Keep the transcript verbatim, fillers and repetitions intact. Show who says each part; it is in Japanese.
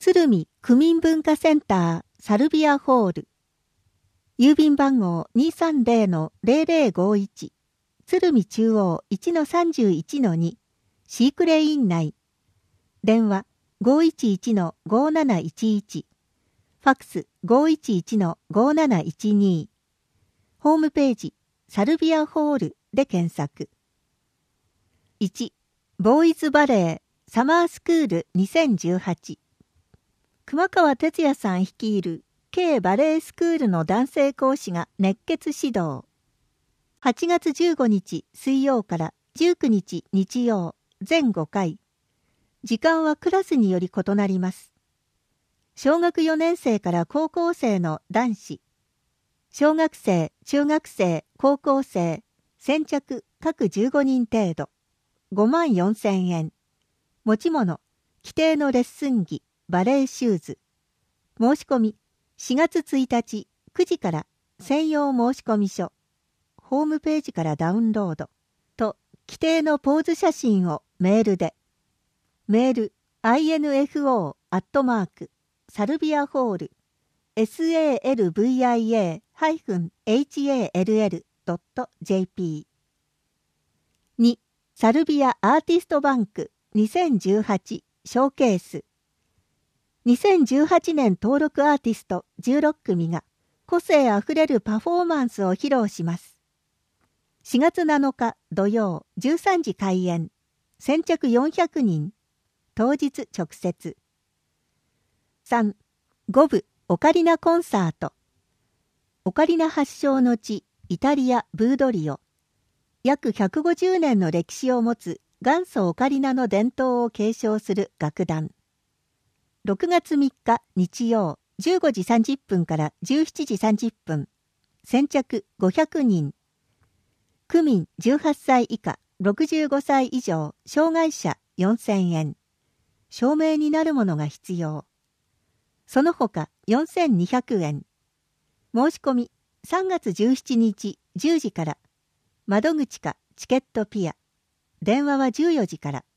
Speaker 1: 鶴見区民文化センターサルビアホール。郵便番号 にーさんぜろのぜろぜろごいち。鶴見中央 いちのさんじゅういちのに。シークレイン内。電話 ごいちいちのごーなないちいち。ファックス ごいちいちのごーなないちに。ホームページサルビアホールで検索。いち. ボーイズバレーサマースクールにせんじゅうはち。熊川哲也さん率いる K バレエスクールの男性講師が熱血指導。はちがつじゅうごにち水曜からじゅうくにち日曜、全ごかい。時間はクラスにより異なります。小学よねん生から高校生の男子。小学生、中学生、高校生、先着各じゅうごにん程度。ごまんよんせんえん。持ち物、規定のレッスン着、バレエシューズ。申し込み、しがつついたちくじから専用申込書。ホームページからダウンロード。と、規定のポーズ写真をメールで。メール、アイエヌエフオー アットマーク、サルビアホール、サルビア エイチエーエルエル ドット ジェーピー。に. サルビアアーティストバンクにせんじゅうはちショーケース。にせんじゅうはちねん登録アーティストじゅうろっくみが個性あふれるパフォーマンスを披露します。しがつなのか土曜じゅうさんじ開演。先着よんひゃくにん。当日直接。さん. ごぶオカリナコンサート。オカリナ発祥の地イタリア・ブードリオ。約ひゃくごじゅうねんの歴史を持つ元祖オカリナの伝統を継承する楽団。ろくがつみっか日曜じゅうごじさんじゅっぷんからじゅうしちじさんじゅっぷん。先着ごひゃくにん。区民じゅうはっさい以下、ろくじゅうごさい以上、障害者よんせんえん。証明になるものが必要。その他よんせんにひゃくえん。申し込みさんがつじゅうしちにちじゅうじから。窓口かチケットピア。電話はじゅうよじから。